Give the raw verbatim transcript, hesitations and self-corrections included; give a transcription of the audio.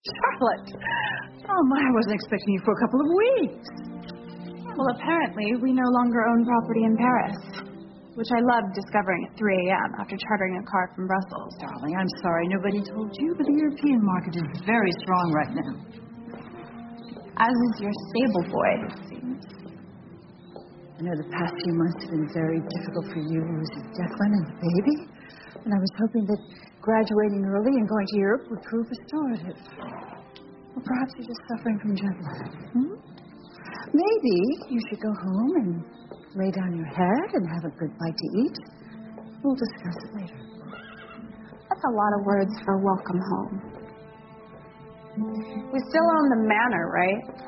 Charlotte! Oh, my, I wasn't expecting you for a couple of weeks. Well, apparently, we no longer own property in Paris, which I loved discovering at three a.m. after chartering a car from Brussels. Darling, I'm sorry nobody told you, but the European market is very strong right now. As is your stable boy, it seems. I know the past few months have been very difficult for you, losing Declan and the baby. And I was hoping that graduating early and going to Europe would prove restorative. Or perhaps you're just suffering from jet lag. Hmm? Maybe you should go home and lay down your head and have a good bite to eat. We'll discuss it later. That's a lot of words for welcome home. We still own the manor, right?